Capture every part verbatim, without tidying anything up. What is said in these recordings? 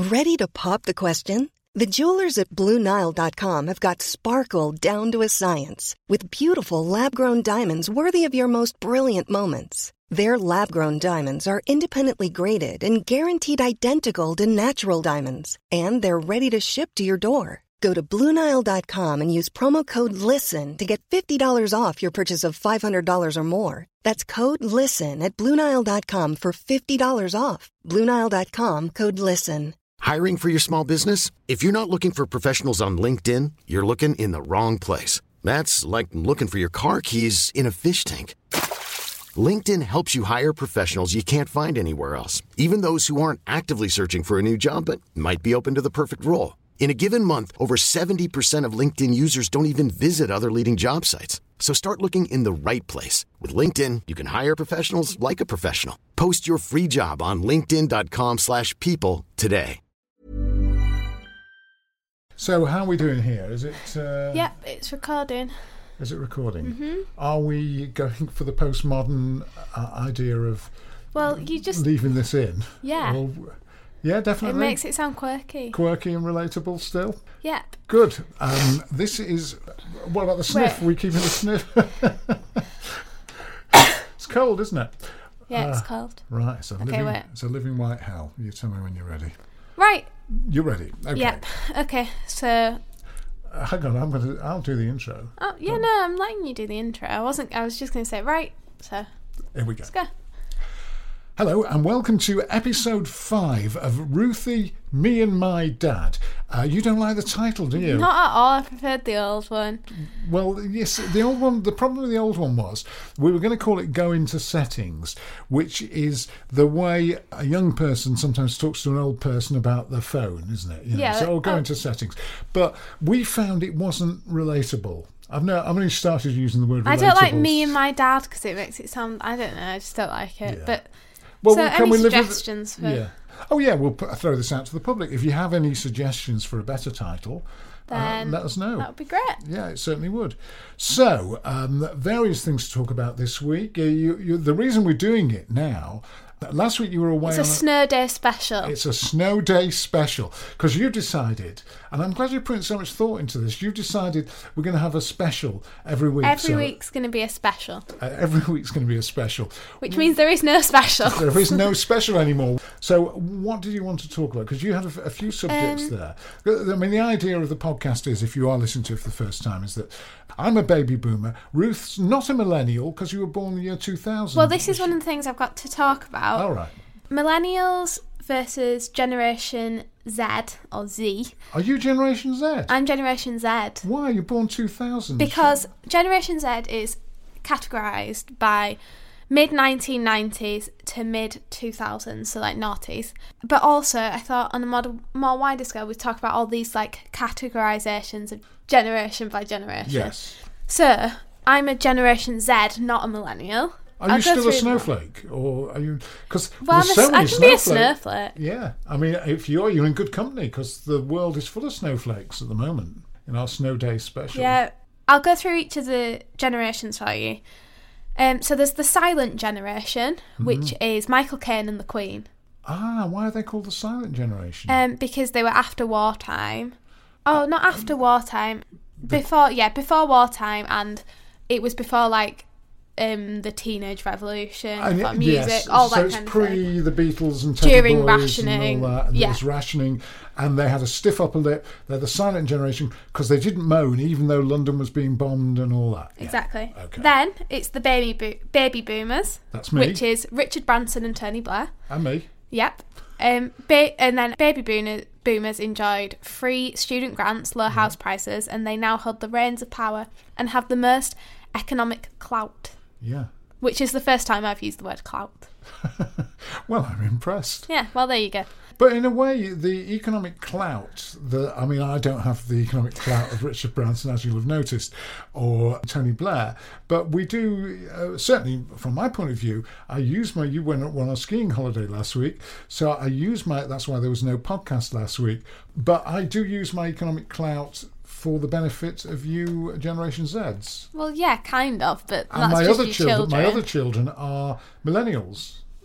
Ready to pop the question? The jewelers at Blue Nile dot com have got sparkle down to a science with beautiful lab-grown diamonds worthy of your most brilliant moments. Their lab-grown diamonds are independently graded and guaranteed identical to natural diamonds, and they're ready to ship to your door. Go to Blue Nile dot com and use promo code LISTEN to get fifty dollars off your purchase of five hundred dollars or more. That's code LISTEN at Blue Nile dot com for fifty dollars off. Blue Nile dot com, code LISTEN. Hiring for your small business? If you're not looking for professionals on LinkedIn, you're looking in the wrong place. That's like looking for your car keys in a fish tank. LinkedIn helps you hire professionals you can't find anywhere else, even those who aren't actively searching for a new job but might be open to the perfect role. In a given month, over seventy percent of LinkedIn users don't even visit other leading job sites. So start looking in the right place. With LinkedIn, you can hire professionals like a professional. Post your free job on linkedin dot com slash people today. So how are we doing here? Is it... Uh, yep, it's recording. Is it recording? Mm-hmm. Are we going for the postmodern uh, idea of well, you just leaving this in? Yeah. Or, yeah, definitely. It makes it sound quirky. Quirky and relatable still? Yep. Good. Um, this is... What about the sniff? Wait. Are we keeping the sniff? It's cold, isn't it? Yeah, uh, it's cold. Right, it's a, Okay, living, wait. it's a living white hell. You tell me when you're ready. Right. You're ready? Okay. Yep. Okay, so... Uh, hang on, I'm gonna, I'll do the intro. Oh, yeah, Don't- no, I'm letting you do the intro. I wasn't... I was just going to say, right, so... Here we go. Let's go. Hello and welcome to episode five of Ruthie, Me and My Dad. Uh, you don't like the title, do you? Not at all. I preferred the old one. Well, yes, the old one, the problem with the old one was we were going to call it Go Into Settings, which is the way a young person sometimes talks to an old person about the phone, isn't it? You know, Yeah, So, oh, Go oh. Into Settings. But we found it wasn't relatable. I've, no, I've only started using the word relatable. I don't like me and my dad because it makes it sound... I don't know, I just don't like it. Yeah. But... Well, so well, can any we live with- suggestions for... Yeah. Oh, yeah, we'll put, throw this out to the public. If you have any suggestions for a better title, Then uh, let us know. That would be great. Yeah, it certainly would. So, um, various things to talk about this week. Uh, you, you, the reason we're doing it now... Last week you were away It's a on snow day special. It's a snow day special because you decided, and I'm glad you're putting so much thought into this. You've decided we're going to have a special every week. Every so, week's going to be a special. Uh, every week's going to be a special. Which means there is no special. There is no special anymore. So, what did you want to talk about? Because you had a, a few subjects Um, there. I mean, the idea of the podcast is, if you are listening to it for the first time, is that I'm a baby boomer. Ruth's not a millennial because you were born in the year two thousand. Well, this is one of the things I've got to talk about. All right. Millennials versus Generation Z or Z. Are you Generation Z? I'm Generation Z. Why? You're born two thousand. Because Generation Z is categorised by mid nineteen nineties to mid two thousands, so like noughties. But also, I thought on a more, more wider scale, we'd talk about all these like categorisations of generation by generation. Yes. So, I'm a Generation Z, not a millennial. Are I'll you go still a through them. snowflake, or are you? Because Well, there's I'm a, so many I can be a snowflakes. snowflake. Yeah, I mean, if you're, you're in good company because the world is full of snowflakes at the moment in our snow day special. Yeah, I'll go through each of the generations for you. Um, so there's the silent generation, Mm-hmm. which is Michael Caine and the Queen, Ah, why are they called the silent generation? um, because they were after wartime. Oh, not after wartime. Before, yeah, before wartime, and it was before like um, the teenage revolution, And before it- music, yes, all so that it's kind of pre thing. the Beatles and Teddy During Boys rationing, and all that. And yeah. There was rationing, and they had a stiff upper lip. They're the silent generation because they didn't moan, even though London was being bombed and all that. Yeah. Exactly. Okay. Then it's the baby bo- baby boomers, That's me. which is Richard Branson and Tony Blair. And me. Yep. Um, ba- and then baby boomer- boomers enjoyed free student grants, low house prices, and they now hold the reins of power and have the most economic clout, Yeah. which is the first time I've used the word clout. Well, I'm impressed. Yeah, well, there you go. But in a way, the economic clout, the I mean, I don't have the economic clout of Richard Branson, as you'll have noticed, or Tony Blair, but we do, uh, certainly from my point of view, I use my, you went on a skiing holiday last week, so I use my, that's why there was no podcast last week, but I do use my economic clout for the benefit of you Generation Zs. Well, yeah, kind of, but And that's my just other your children, children. my other children are millennials.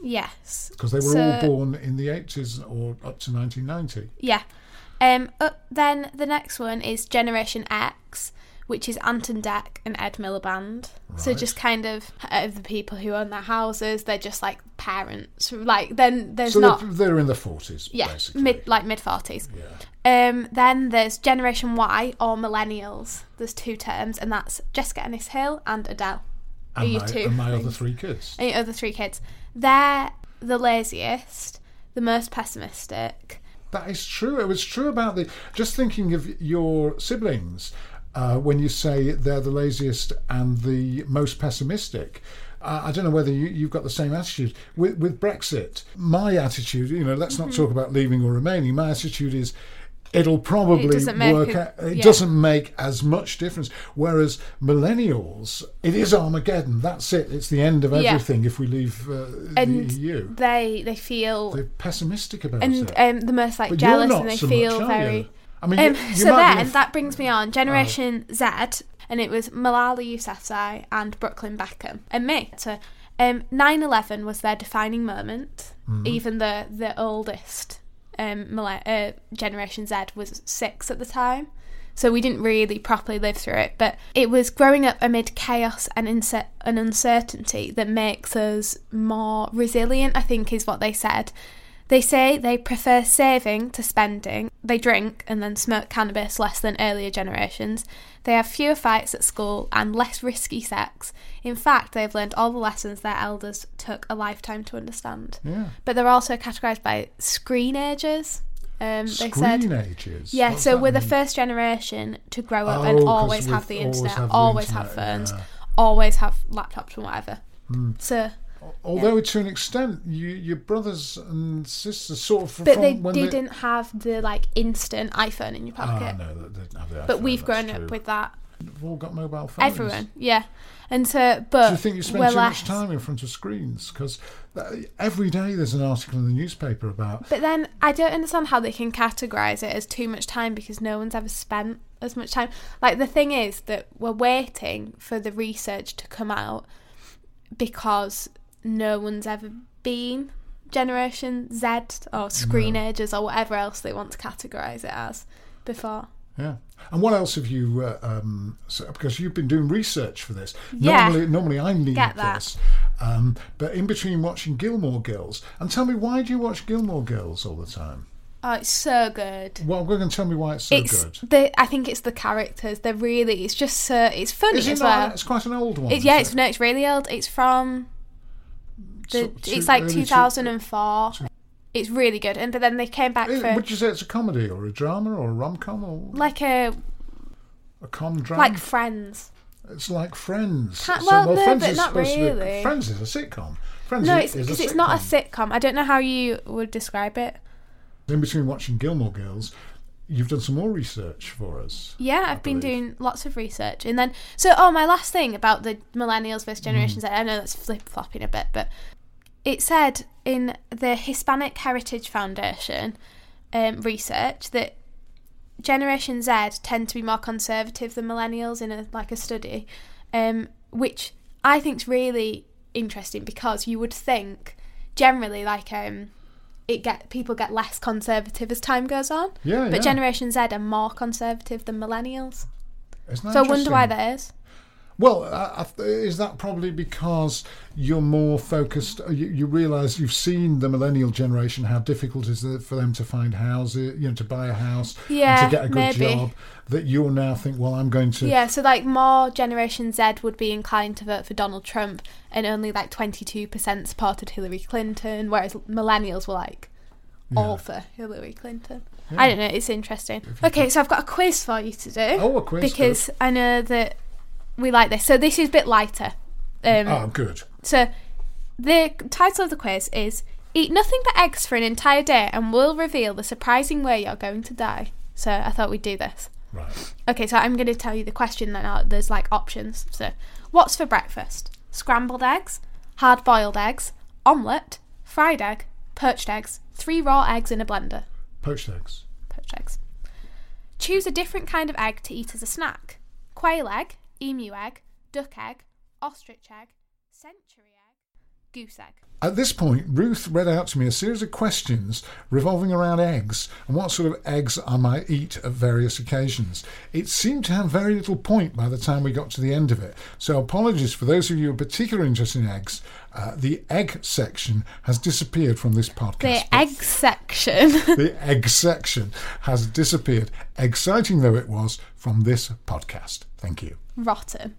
Yes. Because they were So- all born in the eighties or up to nineteen ninety. Yeah. Um. Uh, then the next one is Generation X, which is Anton Deck and Ed Miliband. So Right. just kind of of the people who own their houses. They're just like parents. Like then there's So not. they're, they're in the forties, Yeah, basically. mid like mid forties. Yeah. Um, then there's Generation Y or Millennials. There's two terms, and that's Jessica Ennis Hill and Adele. Are And you my, two? and my other three kids. And your other three kids. They're the laziest, the most pessimistic. That is true. It was true about the... Just thinking of your siblings, uh, when you say they're the laziest and the most pessimistic, uh, I don't know whether you, you've got the same attitude. With, with Brexit, my attitude, you know, let's not Mm-hmm. talk about leaving or remaining. My attitude is it'll probably It doesn't make work a- out. It yeah. doesn't make as much difference. Whereas millennials, it is Armageddon. That's it. It's the end of Yeah. everything if we leave uh, And the E U. they they feel They're pessimistic about and it. um, the most like But jealous, you're not and they so feel much, are very. you? I mean, Um, you, you so might be then f- that brings me on Generation Z, and it was Malala Yousafzai and Brooklyn Beckham and me. So um, nine eleven was their defining moment, Mm-hmm. even though the oldest um, mille- uh, Generation Z was six at the time. So we didn't really properly live through it, but it was growing up amid chaos and, inse- and uncertainty that makes us more resilient, I think is what they said. They say they prefer saving to spending. They drink and then smoke cannabis less than earlier generations. They have fewer fights at school and less risky sex. In fact, they've learned all the lessons their elders took a lifetime to understand. Yeah. But they're also categorised by screenagers. Um, they said, Screenagers? yeah, What's so that we're the mean? first generation to grow up Oh, and 'cause always we've have the always internet, have the always have internet, phones, yeah. always have laptops and whatever. So, Although to an extent, you, your brothers and sisters sort of... but from they when didn't have the like instant iPhone in your Ah, pocket. no, they didn't have the But iPhone, we've that's grown true. up with that. We've all got mobile phones. Everyone, yeah. And so, but Do you think you spend we're too less. much time in front of screens? Because every day there's an article in the newspaper about... But then I don't understand how they can categorise it as too much time because no one's ever spent as much time. Like the thing is that we're waiting for the research to come out because no one's ever been Generation Z or screenagers or whatever else they want to categorise it as before. Yeah. And what else have you... Uh, um, so, because you've been doing research for this. Yeah. Normally, normally I need Get that. this. Um, but in between watching Gilmore Girls... And tell me, why do you watch Gilmore Girls all the time? Oh, it's so good. Well, go and tell me why it's so it's good. the I think it's the characters. They're really. It's just so. It's funny Is it as not- well. It's quite an old one. It, yeah, is it's it? no, it's really old. It's from the. So- two- it's like early two thousand four. It's really good, and but then they came back Is- for Would you say it's a comedy or a drama or a rom-com or like a a com drama? like Friends. It's like Friends. Can't- well, no, Friends but is not supposed to be- really. Friends is a sitcom. Friends No, is, it's is because a it's not a sitcom. sitcom. I don't know how you would describe it. In between watching Gilmore Girls, you've done some more research for us. Yeah, I've been believe. doing lots of research, and then so oh, my last thing about the millennials versus Generation Z. I know that's flip flopping a bit, but it said in the Hispanic Heritage Foundation um, research that Generation Z tend to be more conservative than millennials in a like a study, um, which I think is really interesting because you would think generally like um, it get people get less conservative as time goes on. Yeah, But yeah. Generation Z are more conservative than millennials. Isn't that So I wonder why interesting? that is. Well, uh, is that probably because you're more focused? You, you realise you've seen the millennial generation how difficult it is for them to find houses, you know, to buy a house, Yeah, and to get a good maybe. job. That you're now think, well, I'm going to. Yeah, so like more Generation Z would be inclined to vote for Donald Trump, and only like twenty-two percent supported Hillary Clinton, whereas millennials were like all for Hillary Clinton. I don't know, it's interesting. Okay, so I've got a quiz for you to do. Oh, a quiz, Because I know that we like this. So this is a bit lighter. Um, Oh, good. So the title of the quiz is Eat Nothing But Eggs for an Entire Day and We'll Reveal the Surprising Way You're Going to Die. So I thought we'd do this. Right. Okay, so I'm going to tell you the question then. uh, There's like options. So what's for breakfast? Scrambled eggs, hard-boiled eggs, omelette, fried egg, poached eggs, three raw eggs in a blender. Poached eggs. Poached eggs. Choose a different kind of egg to eat as a snack. Quail egg, emu egg, duck egg, ostrich egg, century egg. goose egg. At this point, Ruth read out to me a series of questions revolving around eggs and what sort of eggs I might eat at various occasions. It seemed to have very little point by the time we got to the end of it. So apologies for those of you who are particularly interested in eggs. Uh, the egg section has disappeared from this podcast. The egg section. The egg section has disappeared, exciting though it was, from this podcast. Thank you. Rotten.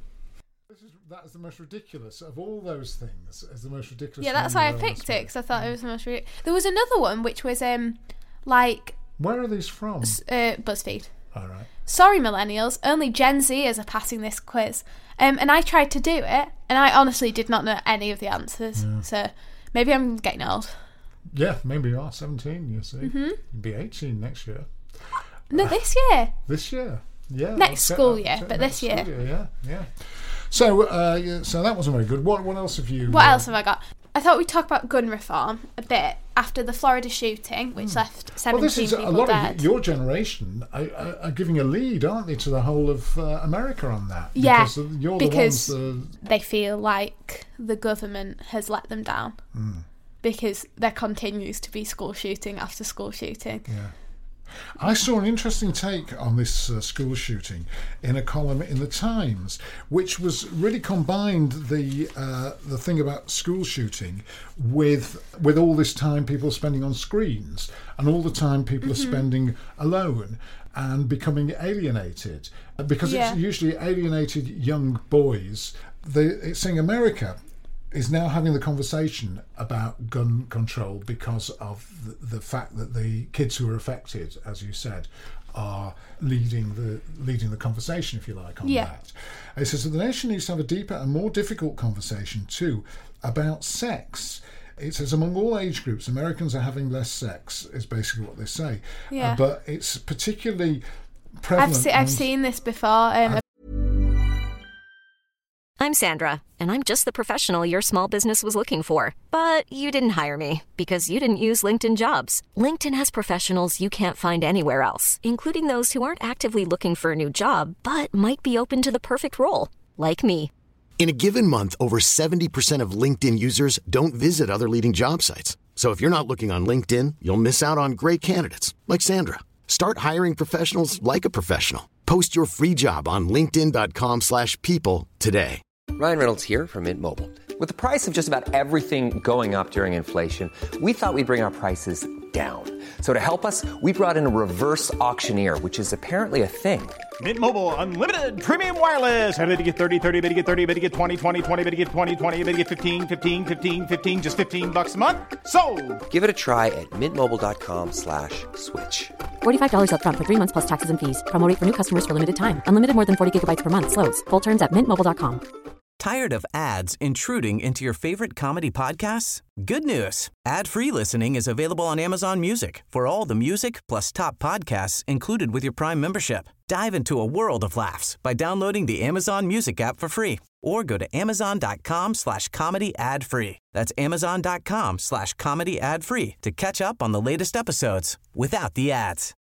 That is the most ridiculous of all those things. Is the most ridiculous. Yeah, that's why I picked it, because I thought it was the most ridiculous. There was another one which was um, like. Where are these from? Uh, BuzzFeed. All right. Sorry, millennials. Only Gen Zers are passing this quiz. Um, and I tried to do it, and I honestly did not know any of the answers. Yeah. So maybe I'm getting old. Yeah, maybe you are seventeen. You see, mm-hmm. You'll be eighteen next year. No, this year. This year, yeah. Next I'll school check, year, check but this year. year. Yeah, yeah. So, uh, yeah, so that wasn't very good. What, what else have you? What uh, else have I got? I thought we'd talk about gun reform a bit after the Florida shooting, which mm. left seventeen well, this is people a lot dead. Of your generation are, are, are giving a lead, aren't they, to the whole of uh, America on that? Yeah, because you're because the ones that... they feel like the government has let them down mm. because there continues to be school shooting after school shooting. Yeah. I saw an interesting take on this uh, school shooting in a column in the Times, which was really combined the uh, the thing about school shooting with with all this time people are spending on screens and all the time people mm-hmm. are spending alone and becoming alienated, because yeah. it's usually alienated young boys. They, it's saying America is now having the conversation about gun control because of the, the fact that the kids who are affected, as you said, are leading the leading the conversation, if you like, on yeah. that. It says that the nation needs to have a deeper and more difficult conversation too about sex. It says among all age groups, Americans are having less sex, is basically what they say. Yeah. Uh, but it's particularly prevalent. I've, se- I've seen this before. Um, I'm Sandra, and I'm just the professional your small business was looking for. But you didn't hire me because you didn't use LinkedIn Jobs. LinkedIn has professionals you can't find anywhere else, including those who aren't actively looking for a new job, but might be open to the perfect role, like me. In a given month, over seventy percent of LinkedIn users don't visit other leading job sites. So if you're not looking on LinkedIn, you'll miss out on great candidates like Sandra. Start hiring professionals like a professional. Post your free job on linkedin dot com slash people today. Ryan Reynolds here from Mint Mobile. With the price of just about everything going up during inflation, we thought we'd bring our prices down. So to help us, we brought in a reverse auctioneer, which is apparently a thing. Mint Mobile Unlimited Premium Wireless. How to get thirty, thirty, how to get thirty, how to get twenty, twenty, twenty, how to get twenty, twenty, how to get fifteen, fifteen, fifteen, fifteen, just fifteen bucks a month? Sold! Give it a try at mintmobile.com slash switch. forty-five dollars up front for three months plus taxes and fees. Promo rate for new customers for limited time. Unlimited more than forty gigabytes per month. Slows full terms at mint mobile dot com. Tired of ads intruding into your favorite comedy podcasts? Good news. Ad-free listening is available on Amazon Music for all the music plus top podcasts included with your Prime membership. Dive into a world of laughs by downloading the Amazon Music app for free or go to amazon.com slash comedy ad free. That's amazon.com slash comedy ad free to catch up on the latest episodes without the ads.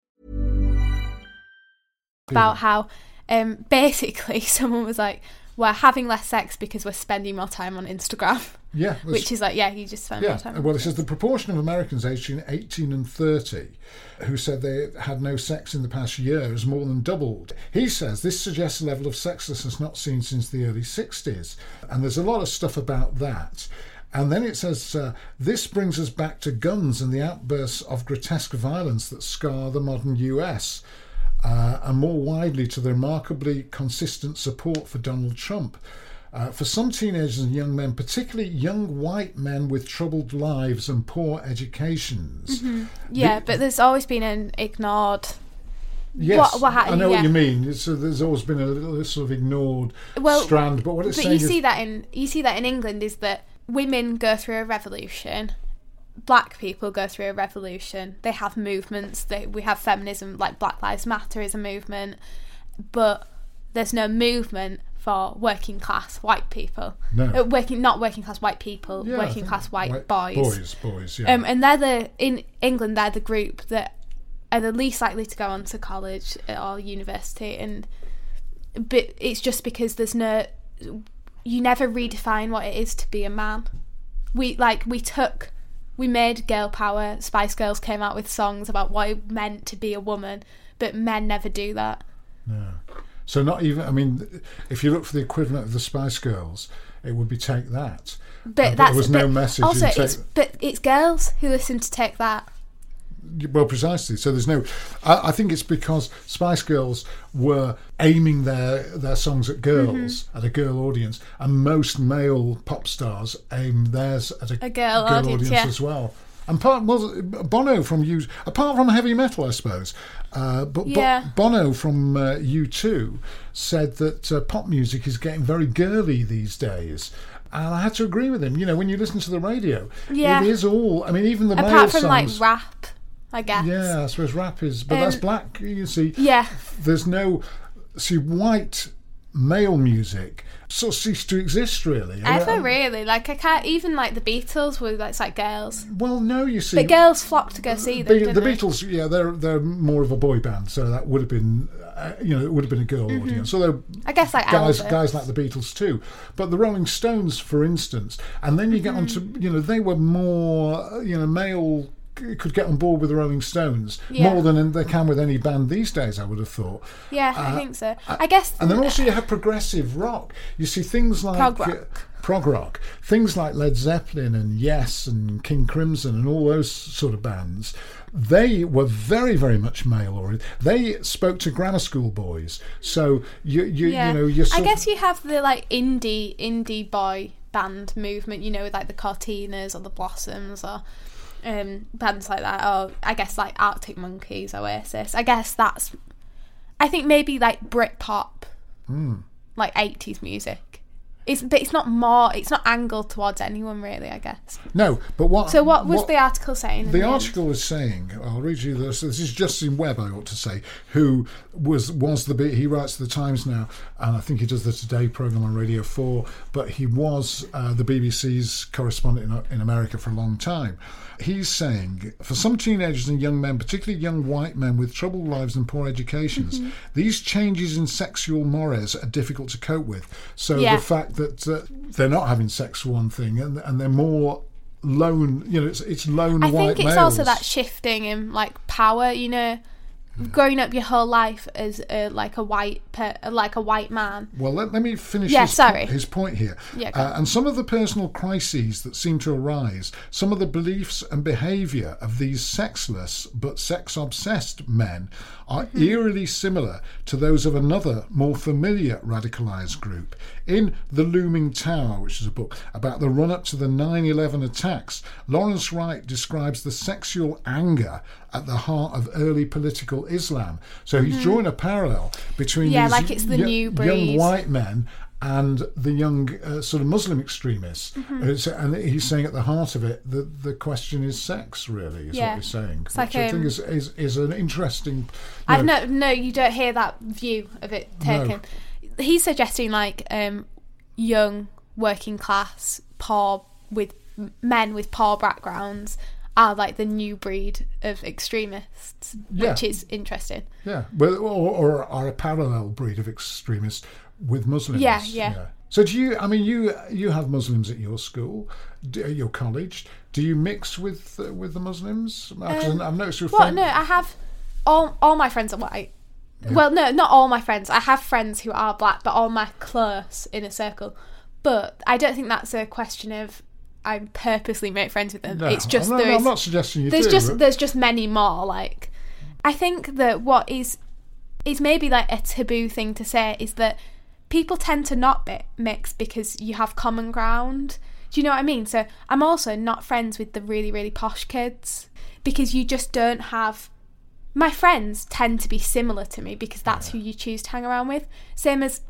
About how um, basically someone was like, we're having less sex because we're spending more time on Instagram. Yeah. Which is like, yeah, you just spend yeah, more time. Well, it says the proportion of Americans aged eighteen and thirty who said they had no sex in the past year has more than doubled. He says this suggests a level of sexlessness not seen since the early sixties. And there's a lot of stuff about that. And then it says, uh, this brings us back to guns and the outbursts of grotesque violence that scar the modern U S. Uh, and more widely to the remarkably consistent support for Donald Trump. Uh, for some teenagers and young men, particularly young white men with troubled lives and poor educations. Mm-hmm. Yeah, the, but there's always been an ignored... Yes, what, what ha- I know yeah. what you mean. It's, uh, there's always been a little sort of ignored well, strand. But what it's but saying you is... see that in you see that in England is that women go through a revolution... Black people go through a revolution. They have movements. They, we have feminism, like Black Lives Matter is a movement, but there's no movement for working class white people. No, uh, working not working class white people, yeah, working class white, white boys. Boys, boys, yeah. Um, and they're the in England. They're the group that are the least likely to go on to college or university, and but it's just because there's no. You never redefine what it is to be a man. we like we took we made girl power. Spice Girls came out with songs about what it meant to be a woman, but men never do that. No. So not even, I mean, if you look for the equivalent of the Spice Girls, it would be Take That. But, uh, but that's, there was no but message also in Take it's but it's girls who listen to Take That. Well, precisely. So there's no. I, I think it's because Spice Girls were aiming their their songs at girls, mm-hmm. at a girl audience, and most male pop stars aim theirs at a, a girl, girl audience, audience yeah. as well. And part well, Bono from U, apart from heavy metal, I suppose, uh, but yeah. Bo, Bono from uh, U two said that uh, pop music is getting very girly these days. And I had to agree with him. You know, when you listen to the radio, yeah. it is all. I mean, even the apart male from songs, like rap, I guess. Yeah, I suppose rap is, but um, that's black. You see, yeah. There's no see white male music sort of ceased to exist really. Ever I mean, really? Like I can't even like the Beatles were like, it's like girls. Well, no, you see, but girls flocked to go see them. The, didn't the they? Beatles, yeah, they're they're more of a boy band, so that would have been, uh, you know, it would have been a girl mm-hmm. audience. Although I guess like guys Elvis. guys like the Beatles too, but the Rolling Stones, for instance, and then you get mm-hmm. on to, you know, they were more, you know, male. Could get on board with the Rolling Stones yeah. more than they can with any band these days, I would have thought. Yeah, uh, I think so. I guess. And then also you have progressive rock. You see things like prog rock. Uh, prog rock, things like Led Zeppelin and Yes and King Crimson and all those sort of bands. They were very, very much male oriented. They spoke to grammar school boys. So you, you, yeah. you know, you. I guess you have the like indie indie boy band movement. You know, with like the Cortinas or the Blossoms or. Um, bands like that, or I guess like Arctic Monkeys, Oasis. I guess that's, I think maybe like Britpop, mm. like eighties music. It's but it's not more. It's not angled towards anyone really. I guess. No, but what? So what was what, the article saying? The, the article was saying. I'll read you this. This is Justin Webb, I ought to say, who was was the he writes the Times now, and I think he does the Today programme on Radio Four. But he was uh, the B B C's correspondent in, in America for a long time. He's saying, for some teenagers and young men, particularly young white men with troubled lives and poor educations, mm-hmm. these changes in sexual mores are difficult to cope with. So yeah. the fact that uh, they're not having sex for one thing, and, and they're more lone, you know, it's, it's lone I white males. I think it's also that shifting in like power, you know. Growing up your whole life as a, like a white per, like a white man. Well, let, let me finish yeah, his, sorry. Po- his point here. Yeah, uh, and some of the personal crises that seem to arise, some of the beliefs and behaviour of these sexless but sex-obsessed men are mm-hmm. eerily similar to those of another, more familiar radicalised group. In The Looming Tower, which is a book about the run-up to the nine eleven attacks, Lawrence Wright describes the sexual anger at the heart of early political Islam. So he's mm-hmm. drawing a parallel between yeah, these like it's the y- new breed. young white men and the young uh, sort of Muslim extremists. Mm-hmm. And he's saying at the heart of it that the question is sex, really, is yeah. what he's saying. It's which like, I think um, is, is, is an interesting... I no, no, you don't hear that view of it taken. No. He's suggesting like um, young, working class, poor, with men with poor backgrounds are like the new breed of extremists, yeah. which is interesting. Yeah, well, or, or are a parallel breed of extremists with Muslims. Yeah, yeah, yeah. So do you, I mean, you you have Muslims at your school, do, at your college. Do you mix with uh, with the Muslims? Um, I've noticed your Well, friend... no, I have... All, all my friends are white. Yeah. Well, no, not all my friends. I have friends who are black, but all my close inner circle. But I don't think that's a question of I purposely make friends with them. No, it's just I'm not, there is, I'm not suggesting you there's do. Just, but... There's just many more. Like, I think that what is is maybe like a taboo thing to say is that people tend to not be mix because you have common ground. Do you know what I mean? So I'm also not friends with the really, really posh kids because you just don't have... My friends tend to be similar to me because that's yeah. who you choose to hang around with. Same as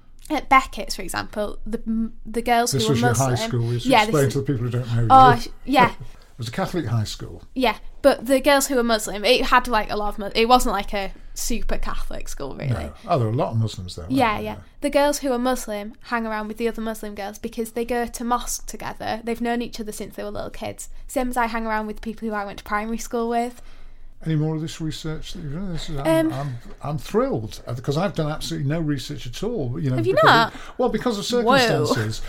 at Beckett's, for example, the the girls this who were Muslim... This was your high school. You should yeah, explain is, to the people who don't know. Oh, you. yeah. It was a Catholic high school. Yeah, but the girls who were Muslim, it had like a lot of... It wasn't like a super Catholic school, really. No. Oh, there were a lot of Muslims there. Yeah, yeah, yeah. The girls who are Muslim hang around with the other Muslim girls because they go to mosque together. They've known each other since they were little kids. Same as I hang around with people who I went to primary school with. Any more of this research that you've done? This is, I'm, um, I'm, I'm thrilled because I've done absolutely no research at all. You know, have you because not? Of, well, because of circumstances. Whoa.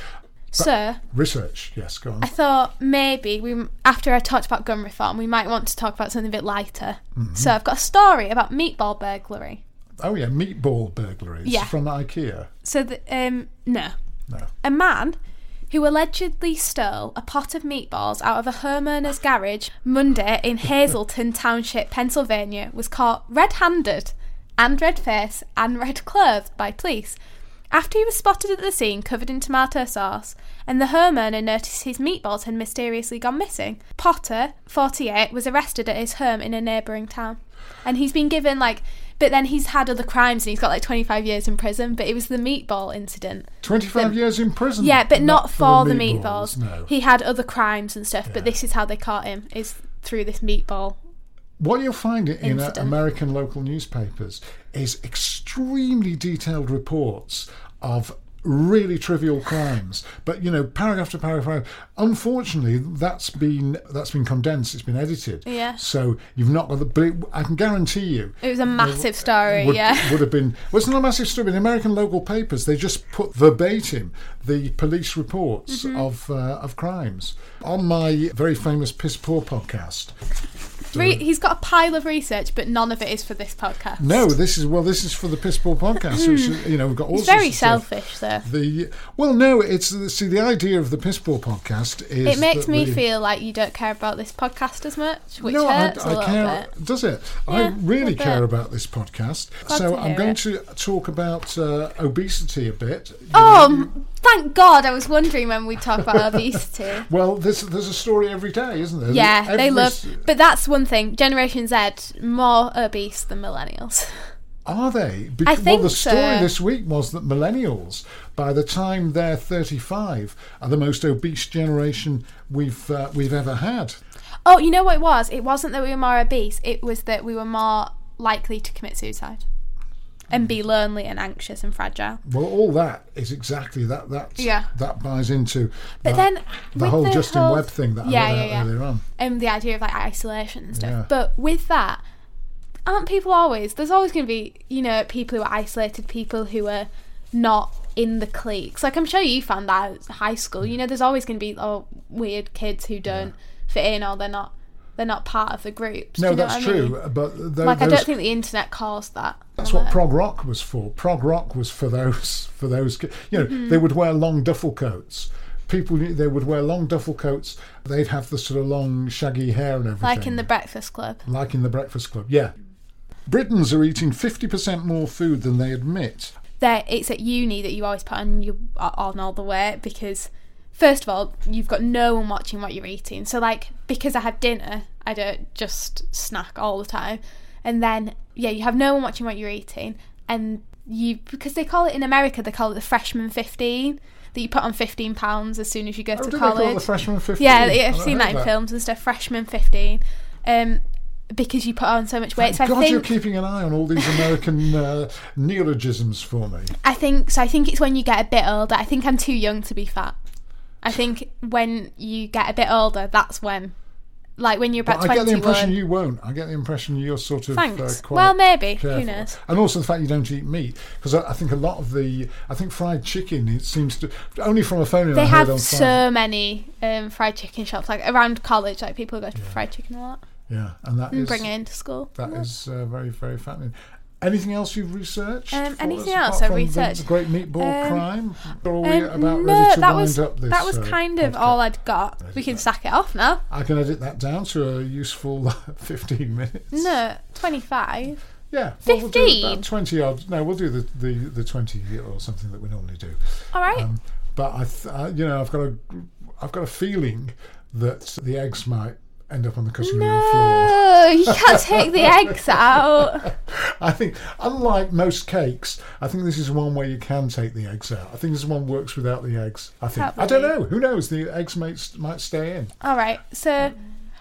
So, research, yes, go on. I thought maybe we, after I talked about gun reform, we might want to talk about something a bit lighter. Mm-hmm. So I've got a story about meatball burglary. Oh yeah, meatball burglary. It's yeah. from IKEA. So, the, um, no. No. A man who allegedly stole a pot of meatballs out of a homeowner's garage Monday in Hazleton Township, Pennsylvania, was caught red-handed and red-faced and red-clothed by police after he was spotted at the scene covered in tomato sauce, and the homeowner noticed his meatballs had mysteriously gone missing. Potter, forty-eight, was arrested at his home in a neighbouring town. And he's been given, like... But then he's had other crimes and he's got, like, twenty-five years in prison. But it was the meatball incident. twenty-five that, years in prison? Yeah, but not, not for, for the meatballs. meatballs. No. He had other crimes and stuff, yeah. but this is how they caught him, is through this meatball. What you'll find in incident. American local newspapers is extremely detailed reports of really trivial crimes, but you know, paragraph to paragraph. Unfortunately, that's been that's been condensed. It's been edited. Yeah. So you've not got the. But it, I can guarantee you, it was a massive story. Would, yeah. Would have been. Well, it's not a massive story. In American local papers, they just put verbatim the police reports mm-hmm. of uh, of crimes on my very famous Piss Poor podcast. Re- he's got a pile of research, but none of it is for this podcast. No, this is well, this is for the Piss Poor podcast. Which, you know, we've got all it's sorts very of stuff. selfish, though. The well, no, it's see the idea of the Piss Poor podcast is it makes me the, feel like you don't care about this podcast as much, which no, hurts I, I a little care, bit. Does it? Yeah, I really care bit. about this podcast. Glad so to I'm hear going it. to talk about uh, obesity a bit. You Oh, know, thank God! I was wondering when we talk about obesity. Well, there's there's a story every day, isn't there? Yeah, every, they love. But that's one thing. Generation Z more obese than millennials. Are they? Bec- I think well, the story so. this week was that millennials, by the time they're thirty-five, are the most obese generation we've uh, we've ever had. Oh, you know what it was? It wasn't that we were more obese. It was that we were more likely to commit suicide and be lonely and anxious and fragile. Well, all that is exactly that. That yeah. that buys into. But that, then the with whole the Justin whole, Webb thing that yeah, I read yeah, out yeah. earlier on. And um, the idea of like isolation and stuff. Yeah. But with that, aren't people always? There's always going to be, you know, people who are isolated, people who are not in the cliques. Like I'm sure you found that at high school. You know, there's always going to be oh weird kids who don't yeah. fit in or they're not. They're not part of the groups. No, Do you know that's what I true. mean? But th- like, those, I don't think the internet caused that. That's what prog rock was for. Prog rock was for those for those. ki- You know, Mm-hmm. they would wear long duffel coats. People, they would wear long duffel coats. They'd have the sort of long, shaggy hair and everything. Like in the Breakfast Club. Like in the Breakfast Club, yeah. Britons are eating fifty percent more food than they admit. There, it's at uni that you always put on you on all the weight because. First of all, you've got no one watching what you're eating. So, like, because I have dinner, I don't just snack all the time. And then, yeah, you have no one watching what you're eating. And you, because they call it in America, they call it the freshman fifteen, that you put on fifteen pounds as soon as you go Oh, to do college. they call it the freshman fifteen? Yeah, I I've don't seen know that in that. films and stuff, freshman fifteen. Um, because you put on so much weight. Thank So God I think, you're keeping an eye on all these American uh, neologisms for me. I think, so I think it's when you get a bit older. I think I'm too young to be fat. I think when you get a bit older, that's when, like when you're about But I get the twenty-one. impression you won't. I get the impression you're sort of Thanks. Uh, quite Well, maybe. careful. Who knows? And also the fact you don't eat meat, because I, I think a lot of the, I think fried chicken, it seems to only from a phone. They I heard have on so Friday. many um, fried chicken shops, like around college. Like people go to fried chicken a lot Yeah, and that and is bring it into school. that is uh, very very fattening. Anything else you've researched? Um, for anything us, else apart I've from the- researched? The great meatball Um, crime. Or are we Um, about no, ready to that wind was up this? that was uh, kind of podcast? all I'd got. We can sack it off now. I can edit that down to a useful fifteen minutes. No, twenty-five. Yeah, well, we'll do fifteen? about twenty odd. No, we'll do the, the, the twenty or something that we normally do. All right. Um, but I, th- I, you know, I've got a, I've got a feeling that the eggs might end up on the cutting room floor. No, you can't take the eggs out. I think, unlike most cakes, I think this is one where you can take the eggs out. I think this one works without the eggs. I think. I don't know. Who knows? The eggs might might stay in. All right. So,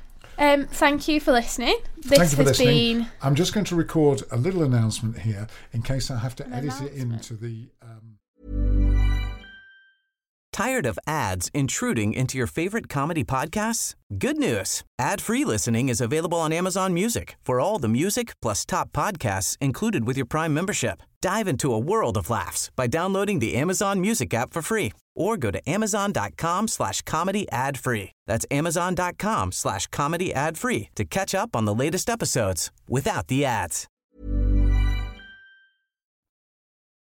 um, thank you for listening. This Thank you for has listening. been. I'm just going to record a little announcement here in case I have to An edit it announcement. into the. Um... Tired of ads intruding into your favorite comedy podcasts? Good news. Ad-free listening is available on Amazon Music for all the music plus top podcasts included with your Prime membership. Dive into a world of laughs by downloading the Amazon Music app for free or go to amazon.com slash comedy ad free. That's amazon.com slash comedy ad free to catch up on the latest episodes without the ads.